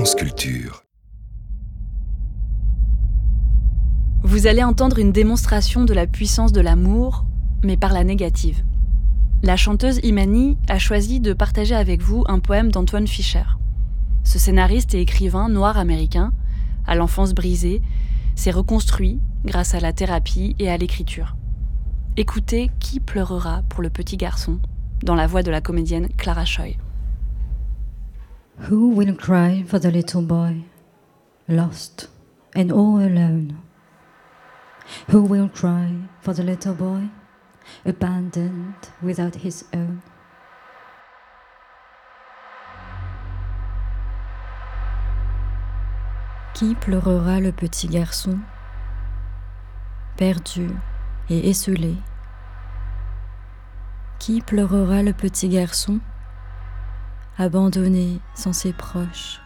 France Culture. Vous allez entendre une démonstration de la puissance de l'amour, mais par la négative. La chanteuse Imani a choisi de partager avec vous un poème d'Antoine Fischer. Ce scénariste et écrivain noir américain, à l'enfance brisée, s'est reconstruit grâce à la thérapie et à l'écriture. Écoutez Qui pleurera pour le petit garçon, dans la voix de la comédienne Clara Choi. Who will cry for the little boy, lost and all alone? Who will cry for the little boy, abandoned without his own? Qui pleurera le petit garçon, perdu et esseulé? Qui pleurera le petit garçon, abandonné sans ses proches?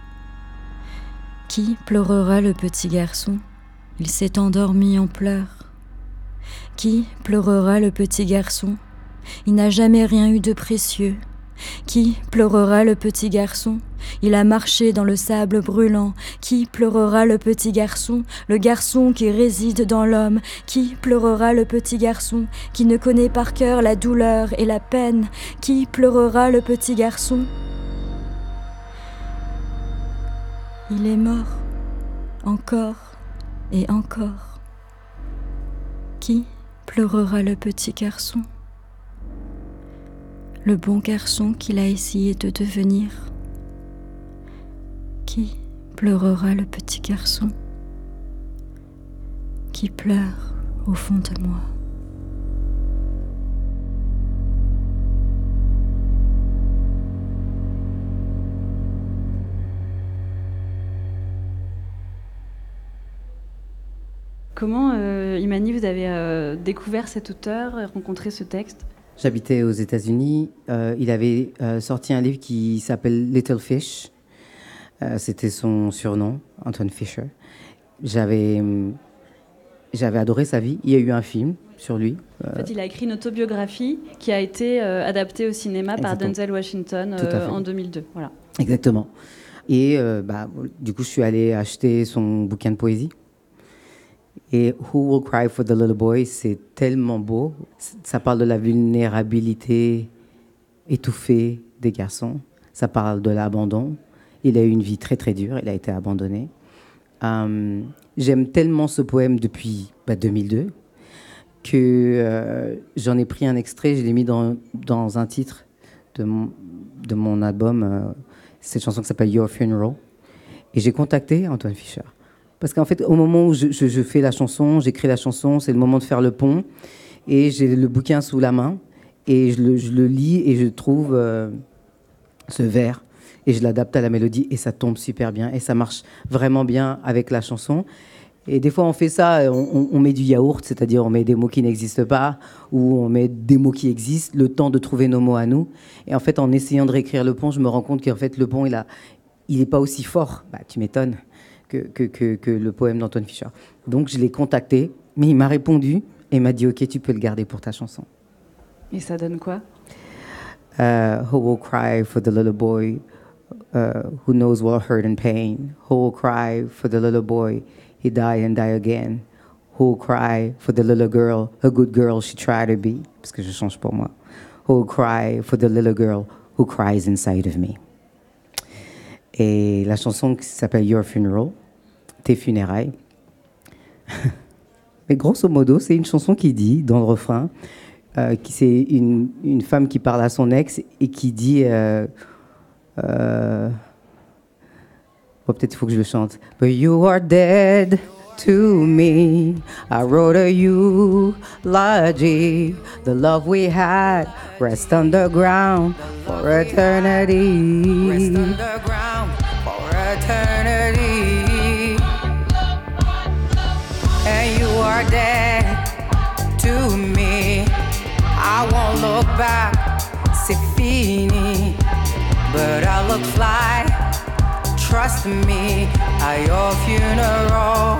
Qui pleurera le petit garçon? Il s'est endormi en pleurs. Qui pleurera le petit garçon? Il n'a jamais rien eu de précieux. Qui pleurera le petit garçon? Il a marché dans le sable brûlant. Qui pleurera le petit garçon qui réside dans l'homme? Qui pleurera le petit garçon qui ne connaît par cœur la douleur et la peine? Qui pleurera le petit garçon? Il est mort, encore et encore. Qui pleurera le petit garçon? Le bon garçon qu'il a essayé de devenir. Qui pleurera le petit garçon qui pleure au fond de moi? Comment, Imani, vous avez découvert cet auteur et rencontré ce texte? J'habitais aux États-Unis. Il avait sorti un livre qui s'appelle Little Fish. C'était son surnom, Antoine Fischer. J'avais adoré sa vie. Il y a eu un film sur lui. En fait, il a écrit une autobiographie qui a été adaptée au cinéma par Denzel Washington en 2002. Voilà. Exactement. Et du coup, je suis allé acheter son bouquin de poésie. Et Who Will Cry for the Little Boy, c'est tellement beau. Ça parle de la vulnérabilité étouffée des garçons. Ça parle de l'abandon. Il a eu une vie très très dure, il a été abandonné. J'aime tellement ce poème depuis 2002 que j'en ai pris un extrait, je l'ai mis dans un titre de mon album, cette chanson qui s'appelle Your Funeral. Et j'ai contacté Antoine Fischer. Parce qu'en fait, au moment où je fais la chanson, j'écris la chanson, c'est le moment de faire le pont. Et j'ai le bouquin sous la main. Et je le lis et je trouve ce vers. Et je l'adapte à la mélodie et ça tombe super bien. Et ça marche vraiment bien avec la chanson. Et des fois, on fait ça, on met du yaourt, c'est-à-dire on met des mots qui n'existent pas ou on met des mots qui existent, le temps de trouver nos mots à nous. Et en fait, en essayant de réécrire le pont, je me rends compte qu'en fait, le pont, il n'est pas aussi fort. Tu m'étonnes. Que le poème d'Antoine Fischer. Donc je l'ai contacté, mais il m'a répondu et m'a dit « Ok, tu peux le garder pour ta chanson ». Et ça donne quoi? Who will cry for the little boy who knows what hurt and pain? Who will cry for the little boy he die and die again? Who will cry for the little girl, a good girl she tried to be? Parce que je change pour moi. Who will cry for the little girl who cries inside of me? Et la chanson qui s'appelle Your Funeral, Tes funérailles. Mais grosso modo, c'est une chanson qui dit, dans le refrain, c'est une femme qui parle à son ex et qui dit... peut-être il faut que je le chante. But you are dead to me. I wrote a eulogy. The love we had rest underground for eternity. Rest underground for eternity. And you are dead to me. I won't look back, c'est fini. But I look fly, trust me, at your funeral.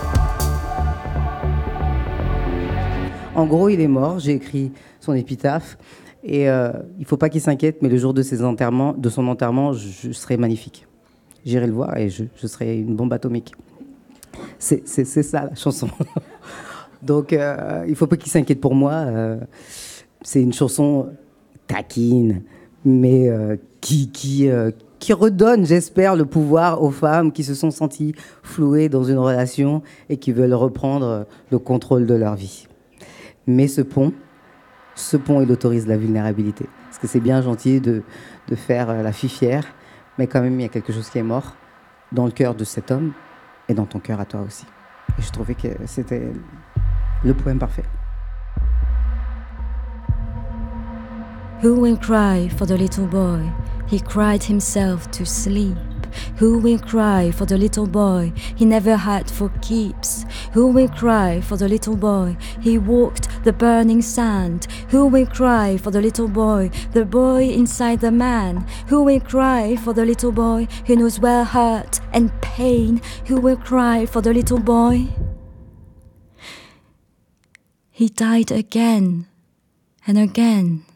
En gros, il est mort, j'ai écrit son épitaphe. Et il ne faut pas qu'il s'inquiète, mais le jour de son enterrement, je serai magnifique. j'irai le voir et je serai une bombe atomique. C'est ça la chanson. Donc il faut pas qu'il s'inquiète pour moi. C'est une chanson taquine, mais qui redonne, j'espère, le pouvoir aux femmes qui se sont senties flouées dans une relation et qui veulent reprendre le contrôle de leur vie. Mais ce pont, il autorise la vulnérabilité. Parce que c'est bien gentil de faire la fille fière, mais quand même, il y a quelque chose qui est mort dans le cœur de cet homme et dans ton cœur à toi aussi. Et je trouvais que c'était le poème parfait. Who will cry for the little boy? He cried himself to sleep. Who will cry for the little boy he never had for keeps? Who will cry for the little boy he walked the burning sand? Who will cry for the little boy inside the man? Who will cry for the little boy who knows well hurt and pain? Who will cry for the little boy? He died again and again.